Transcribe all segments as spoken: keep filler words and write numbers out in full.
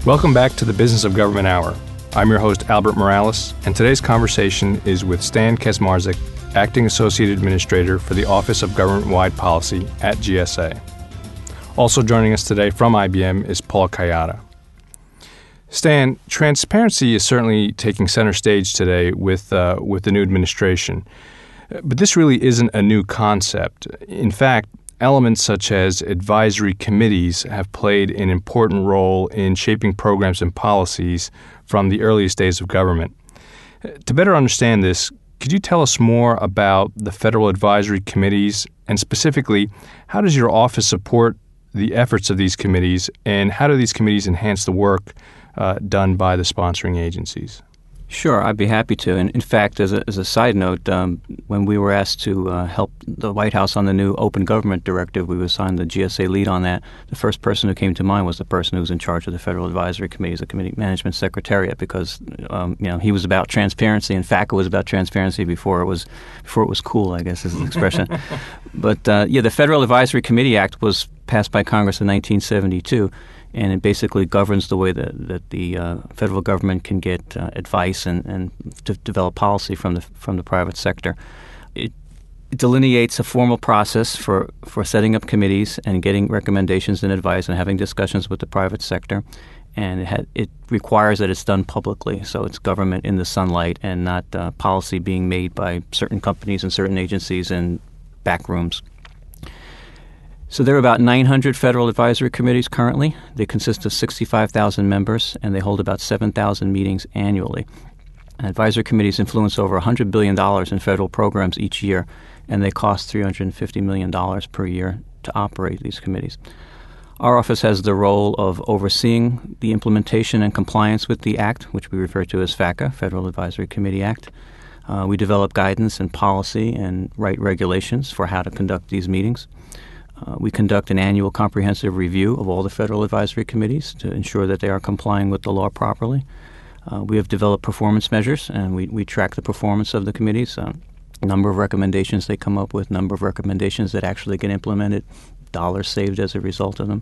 Welcome back to the Business of Government Hour. I'm your host, Albert Morales, and today's conversation is with Stan Kaczmarzyk, Acting Associate Administrator for the Office of Government-Wide Policy at G S A. Also joining us today from I B M is Paul Kayada. Stan, transparency is certainly taking center stage today with uh, with the new administration. But this really isn't a new concept. In fact, elements such as advisory committees have played an important role in shaping programs and policies from the earliest days of government. To better understand this, could you tell us more about the federal advisory committees, and specifically, how does your office support the efforts of these committees, and how do these committees enhance the work uh, done by the sponsoring agencies? Sure, I'd be happy to. And in fact, as a, as a side note, um, when we were asked to uh, help the White House on the new Open Government Directive, we were assigned the G S A lead on that. The first person who came to mind was the person who was in charge of the Federal Advisory Committees, the Committee Management Secretariat, because um, you know he was about transparency, and FACA was about transparency before it was before it was cool, I guess is the expression. But uh, yeah, the Federal Advisory Committee Act was passed by Congress in nineteen seventy-two. And it basically governs the way that, that the uh, federal government can get uh, advice and, and to develop policy from the from the private sector. It, it delineates a formal process for, for setting up committees and getting recommendations and advice and having discussions with the private sector. And it, ha- it requires that it's done publicly, so it's government in the sunlight and not uh, policy being made by certain companies and certain agencies in back rooms. So there are about nine hundred federal advisory committees currently. They consist of sixty-five thousand members, and they hold about seven thousand meetings annually. And advisory committees influence over one hundred billion dollars in federal programs each year, and they cost three hundred fifty million dollars per year to operate these committees. Our office has the role of overseeing the implementation and compliance with the Act, which we refer to as FACA, Federal Advisory Committee Act. Uh, we develop guidance and policy and write regulations for how to conduct these meetings. Uh, we conduct an annual comprehensive review of all the federal advisory committees to ensure that they are complying with the law properly. Uh, we have developed performance measures, and we, we track the performance of the committees, uh, number of recommendations they come up with, number of recommendations that actually get implemented, dollars saved as a result of them.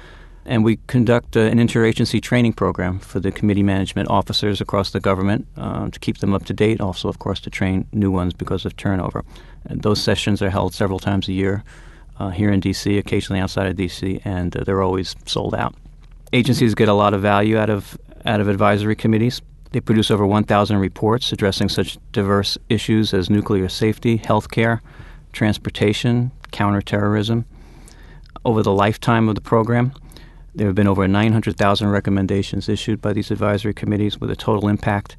And we conduct uh, an interagency training program for the committee management officers across the government uh, to keep them up to date, also, of course, to train new ones because of turnover. And those sessions are held several times a year. Uh, here in D C, occasionally outside of D C, and uh, they're always sold out. Agencies get a lot of value out of out of advisory committees. They produce over one thousand reports addressing such diverse issues as nuclear safety, healthcare, transportation, counterterrorism. Over the lifetime of the program, there have been over nine hundred thousand recommendations issued by these advisory committees with a total impact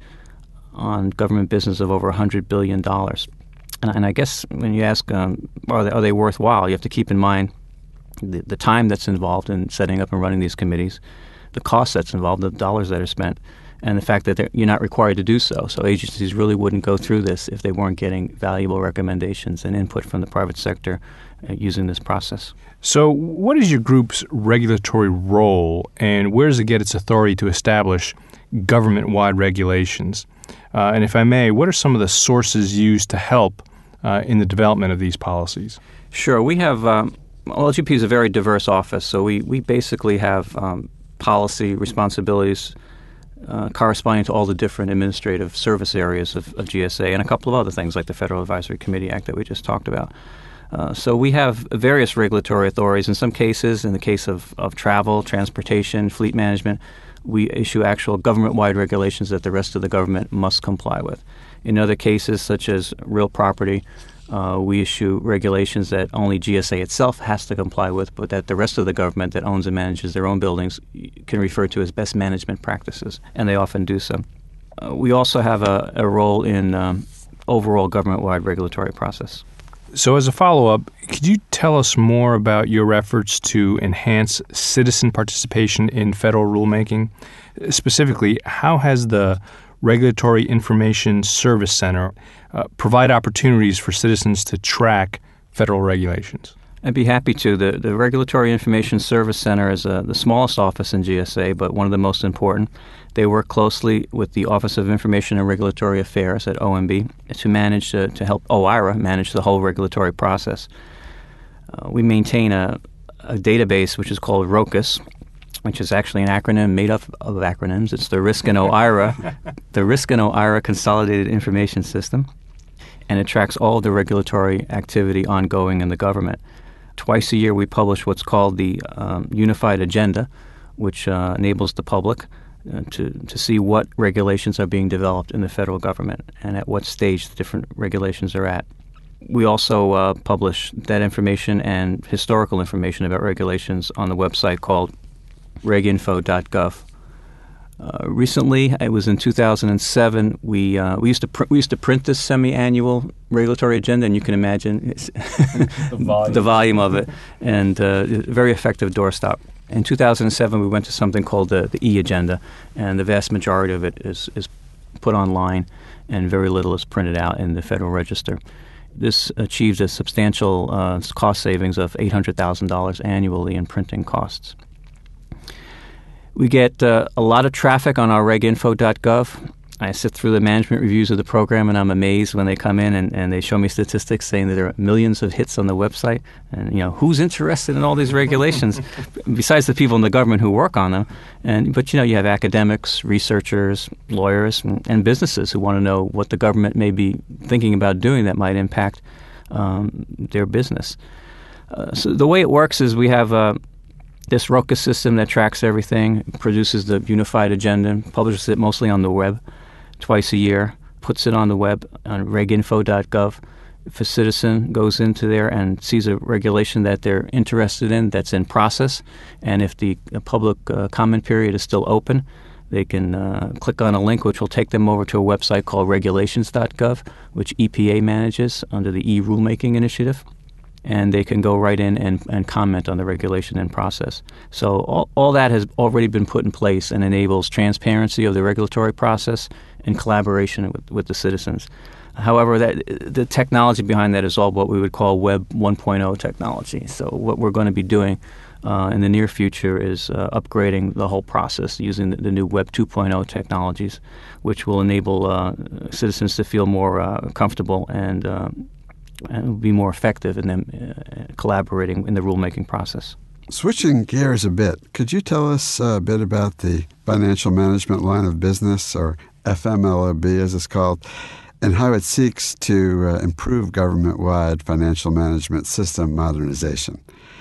on government business of over one hundred billion dollars. And, and I guess when you ask, um, are, they, are they worthwhile, you have to keep in mind the, the time that's involved in setting up and running these committees, the cost that's involved, the dollars that are spent, and the fact that you're not required to do so. So agencies really wouldn't go through this if they weren't getting valuable recommendations and input from the private sector uh, using this process. So what is your group's regulatory role, and where does it get its authority to establish government-wide regulations? Uh, and if I may, what are some of the sources used to help uh, in the development of these policies? Sure. We have um, L G P is a very diverse office, so we, we basically have um, policy responsibilities uh, corresponding to all the different administrative service areas of, of G S A and a couple of other things like the Federal Advisory Committee Act that we just talked about. Uh, so we have various regulatory authorities. In some cases, in the case of, of travel, transportation, fleet management, we issue actual government-wide regulations that the rest of the government must comply with. In other cases, such as real property, uh, we issue regulations that only G S A itself has to comply with, but that the rest of the government that owns and manages their own buildings can refer to as best management practices, and they often do so. Uh, we also have a, a role in um, overall government-wide regulatory process. So as a follow-up, could you tell us more about your efforts to enhance citizen participation in federal rulemaking? Specifically, how has the Regulatory Information Service Center uh, provide opportunities for citizens to track federal regulations? I'd be happy to. The, the Regulatory Information Service Center is uh, the smallest office in G S A, but one of the most important. They work closely with the Office of Information and Regulatory Affairs at O M B to manage uh, to help O I R A manage the whole regulatory process. Uh, we maintain a, a database which is called ROCUS, which is actually an acronym made up of acronyms. It's the Risk and OIRA, the Risk and OIRA Consolidated Information System, and it tracks all the regulatory activity ongoing in the government. Twice a year, we publish what's called the um, Unified Agenda, which uh, enables the public uh, to, to see what regulations are being developed in the federal government and at what stage the different regulations are at. We also uh, publish that information and historical information about regulations on the website called reginfo dot gov. Uh, recently, it was in two thousand seven. We uh, we used to pr- we used to print this semi-annual regulatory agenda, and you can imagine the, volume. the volume of it, and uh, very effective doorstop. In two thousand seven, we went to something called the, the e-agenda, and the vast majority of it is is put online, and very little is printed out in the Federal Register. This achieved a substantial uh, cost savings of eight hundred thousand dollars annually in printing costs. We get uh, a lot of traffic on our reginfo dot gov. I sit through the management reviews of the program, and I'm amazed when they come in and, and they show me statistics saying that there are millions of hits on the website. And, you know, who's interested in all these regulations besides the people in the government who work on them? And But, you know, you have academics, researchers, lawyers, and, and businesses who want to know what the government may be thinking about doing that might impact um, their business. Uh, so the way it works is we have uh, this ROCA system that tracks everything, produces the unified agenda, publishes it mostly on the web twice a year, puts it on the web on reginfo dot gov. If a citizen goes into there and sees a regulation that they're interested in that's in process, and if the public uh, comment period is still open, they can uh, click on a link which will take them over to a website called regulations dot gov, which E P A manages under the e-rulemaking initiative. And they can go right in and, and comment on the regulation in process. So all, all that has already been put in place and enables transparency of the regulatory process and collaboration with, with the citizens. However, that the technology behind that is all what we would call Web one point oh technology. So what we're going to be doing uh, in the near future is uh, upgrading the whole process using the, the new Web two point oh technologies, which will enable uh, citizens to feel more uh, comfortable and uh, and be more effective in them uh, collaborating in the rulemaking process. Switching gears a bit, could you tell us a bit about the financial management line of business, or F M L O B as it's called, and how it seeks to uh, improve government-wide financial management system modernization?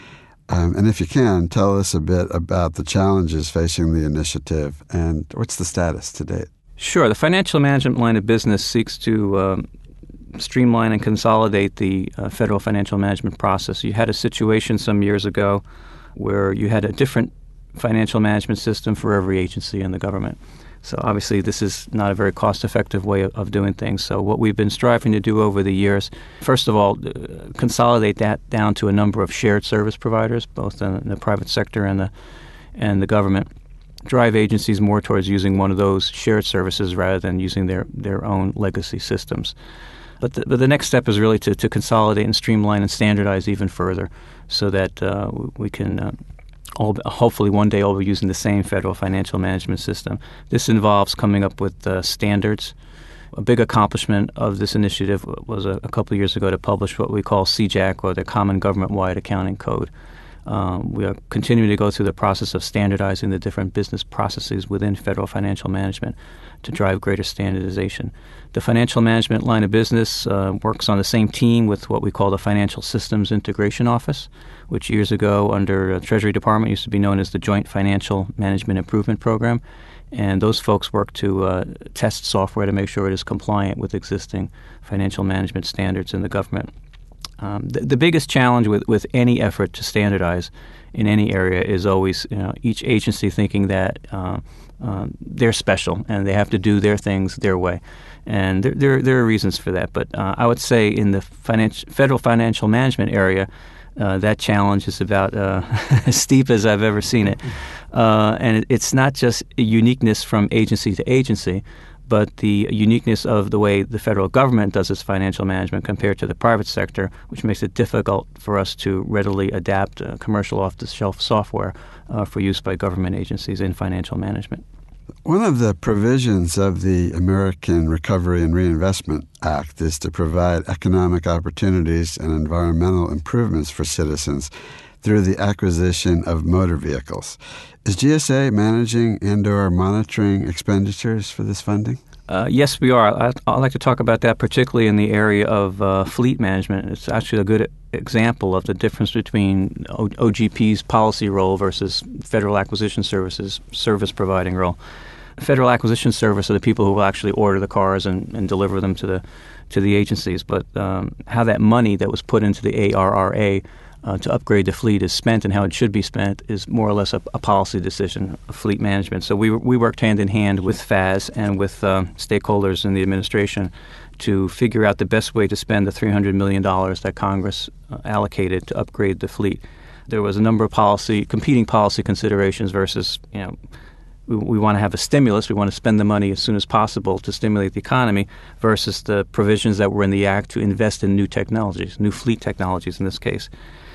Um, and if you can, tell us a bit about the challenges facing the initiative and what's the status to date. Sure. The financial management line of business seeks to um, streamline and consolidate the uh, federal financial management process. You had a situation some years ago where you had a different financial management system for every agency in the government. So obviously this is not a very cost-effective way of, of doing things. So what we've been striving to do over the years, first of all, uh, consolidate that down to a number of shared service providers, both in the private sector and the and the government. Drive agencies more towards using one of those shared services rather than using their, their own legacy systems. But the, but the next step is really to, to consolidate and streamline and standardize even further so that uh, we can uh, all hopefully one day all be using the same federal financial management system. This involves coming up with uh, standards. A big accomplishment of this initiative was a, a couple of years ago to publish what we call C J A C, or the Common Government-Wide Accounting Code. Um, we are continuing to go through the process of standardizing the different business processes within federal financial management to drive greater standardization. The financial management line of business uh, works on the same team with what we call the Financial Systems Integration Office, which years ago under uh, Treasury Department used to be known as the Joint Financial Management Improvement Program. And those folks work to uh, test software to make sure it is compliant with existing financial management standards in the government. Um, the, the biggest challenge with, with any effort to standardize in any area is always, you know, each agency thinking that uh, uh, they're special and they have to do their things their way. And there there, there are reasons for that. But uh, I would say in the financial, federal financial management area, uh, that challenge is about uh, as steep as I've ever seen it. Uh, and it, it's not just a uniqueness from agency to agency, but the uniqueness of the way the federal government does its financial management compared to the private sector, which makes it difficult for us to readily adapt uh, commercial off-the-shelf software uh, for use by government agencies in financial management. One of the provisions of the American Recovery and Reinvestment Act is to provide economic opportunities and environmental improvements for citizens through the acquisition of motor vehicles. Is G S A managing and or monitoring expenditures for this funding? Uh, yes, we are. I, I'd like to talk about that particularly in the area of uh, fleet management. It's actually a good example of the difference between o- OGP's policy role versus Federal Acquisition Services service providing role. Federal Acquisition Service are the people who will actually order the cars and, and deliver them to the to the agencies. But um, how that money that was put into the A R R A uh, to upgrade the fleet is spent and how it should be spent is more or less a, a policy decision of fleet management. So we we worked hand in hand with F A S and with uh, stakeholders in the administration to figure out the best way to spend the three hundred million dollars that Congress uh, allocated to upgrade the fleet. There was a number of policy competing policy considerations versus, you know, we, we want to have a stimulus. We want to spend the money as soon as possible to stimulate the economy versus the provisions that were in the Act to invest in new technologies, new fleet technologies in this case.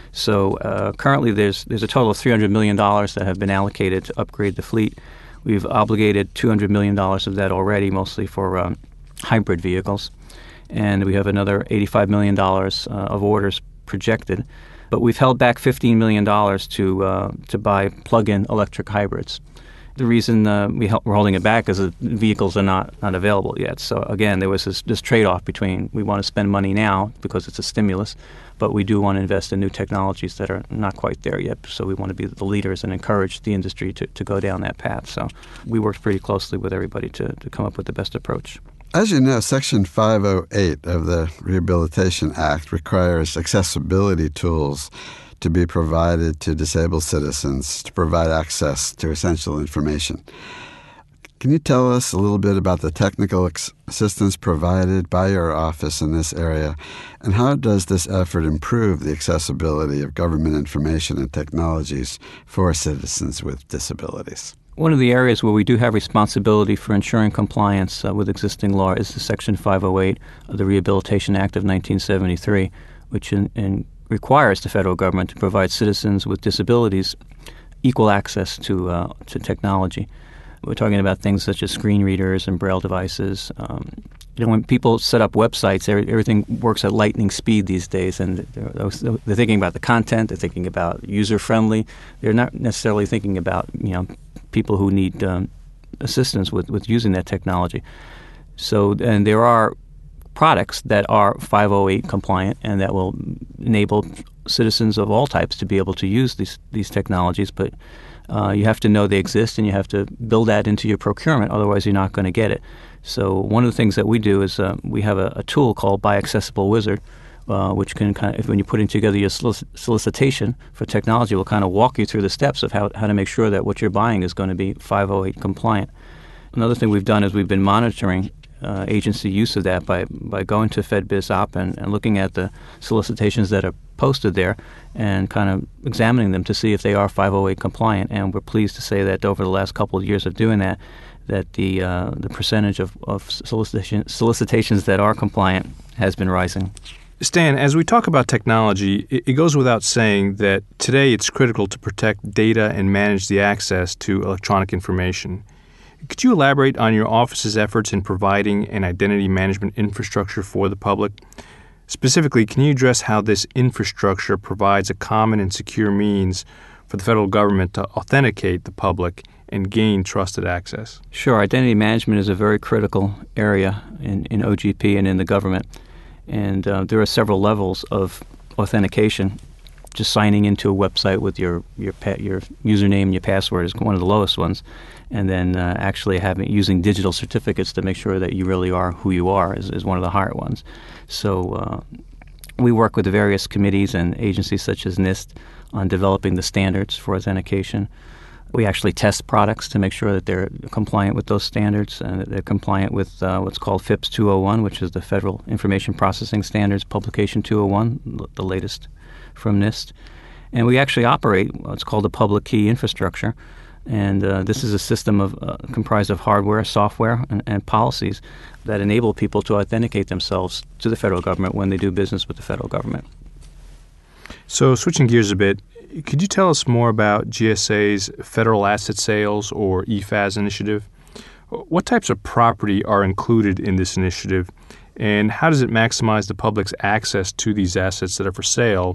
So uh, currently there's there's a total of three hundred million dollars that have been allocated to upgrade the fleet. We've obligated two hundred million dollars of that already, mostly for um, hybrid vehicles. And we have another eighty-five million dollars uh, of orders projected. But we've held back fifteen million dollars to uh, to buy plug-in electric hybrids. The reason uh, we hel- we're holding it back is that vehicles are not, not available yet. So again, there was this, this trade-off between we want to spend money now because it's a stimulus, but we do want to invest in new technologies that are not quite there yet. So we want to be the leaders and encourage the industry to, to go down that path. So we worked pretty closely with everybody to, to come up with the best approach. As you know, Section five oh eight of the Rehabilitation Act requires accessibility tools to be provided to disabled citizens to provide access to essential information. Can you tell us a little bit about the technical ex- assistance provided by your office in this area, and how does this effort improve the accessibility of government information and technologies for citizens with disabilities? One of the areas where we do have responsibility for ensuring compliance uh, with existing law is the Section five oh eight of the Rehabilitation Act of nineteen seventy-three, which in, in requires the federal government to provide citizens with disabilities equal access to uh, to technology. We're talking about things such as screen readers and braille devices. Um, you know, when people set up websites, everything works at lightning speed these days, and they're, they're thinking about the content. They're thinking about user-friendly. They're not necessarily thinking about, you know, people who need um, assistance with, with using that technology. So, and there are products that are five oh eight compliant and that will enable citizens of all types to be able to use these these technologies, but uh, you have to know they exist and you have to build that into your procurement, otherwise you're not going to get it. So one of the things that we do is uh, we have a, a tool called Buy Accessible Wizard, uh, which can kind of, if when you're putting together your solic- solicitation for technology, will kind of walk you through the steps of how, how to make sure that what you're buying is going to be five oh eight compliant. Another thing we've done is we've been monitoring Uh, agency use of that by, by going to FedBizOp and, and looking at the solicitations that are posted there and kind of examining them to see if they are five oh eight compliant. And we're pleased to say that over the last couple of years of doing that, that the uh, the percentage of, of solicitation, solicitations that are compliant has been rising. Stan, as we talk about technology, it, it goes without saying that today it's critical to protect data and manage the access to electronic information. Could you elaborate on your office's efforts in providing an identity management infrastructure for the public? Specifically, can you address how this infrastructure provides a common and secure means for the federal government to authenticate the public and gain trusted access? Sure. Identity management is a very critical area in, in O G P and in the government. And uh, there are several levels of authentication. Just signing into a website with your your pa- your username and your password is one of the lowest ones, and then uh, actually having using digital certificates to make sure that you really are who you are is, is one of the higher ones. So uh, we work with the various committees and agencies such as NIST on developing the standards for authentication. We actually test products to make sure that they're compliant with those standards and that they're compliant with uh, what's called FIPS two oh one, which is the Federal Information Processing Standards Publication two oh one, the latest from NIST. And we actually operate what's called a public key infrastructure. And uh, this is a system of uh, comprised of hardware, software, and, and policies that enable people to authenticate themselves to the federal government when they do business with the federal government. So switching gears a bit, could you tell us more about G S A's Federal Asset Sales, or E F A S, initiative? What types of property are included in this initiative, and how does it maximize the public's access to these assets that are for sale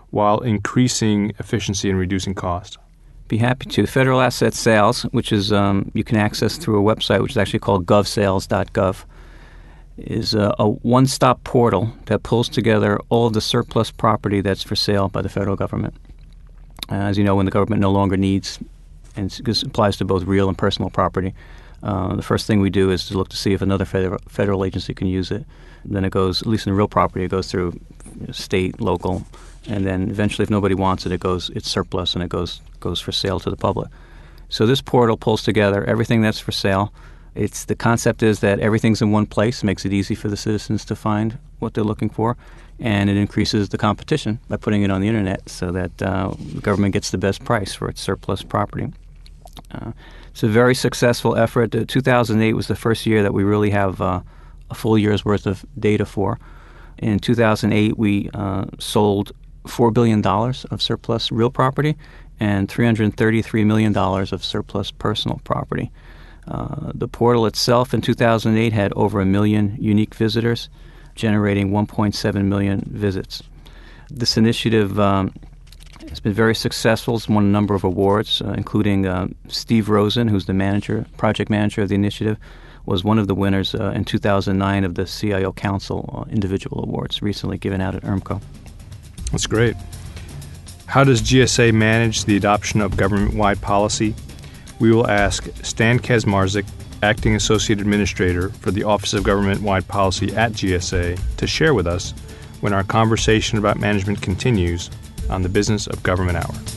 while increasing efficiency and reducing cost? Be happy to. Federal Asset Sales, which is um, you can access through a website which is actually called gov sales dot gov, is a, a one-stop portal that pulls together all of the surplus property that's for sale by the federal government. Uh, as you know, when the government no longer needs, and this applies to both real and personal property, uh, the first thing we do is to look to see if another federal, federal agency can use it. Then it goes, at least in real property, it goes through state, local, and then eventually, if nobody wants it, it goes, it's surplus and it goes goes for sale to the public. So this portal pulls together everything that's for sale. It's the concept is that everything's in one place, makes it easy for the citizens to find what they're looking for, and it increases the competition by putting it on the internet so that uh, the government gets the best price for its surplus property. Uh, it's a very successful effort. Uh, two thousand eight was the first year that we really have uh, a full year's worth of data for. In two thousand eight, we uh, sold four billion dollars of surplus real property and three hundred thirty-three million dollars of surplus personal property. Uh, the portal itself in two thousand eight had over a million unique visitors, generating one point seven million visits. This initiative um, has been very successful. It's won a number of awards, uh, including uh, Steve Rosen, who's the manager, project manager of the initiative, was one of the winners uh, in two thousand nine of the C I O Council uh, Individual Awards, recently given out at I R M C O. That's great. How does G S A manage the adoption of government-wide policy? We will ask Stan Kaczmarzyk, Acting Associate Administrator for the Office of Government-Wide Policy at G S A, to share with us when our conversation about management continues on the Business of Government Hour.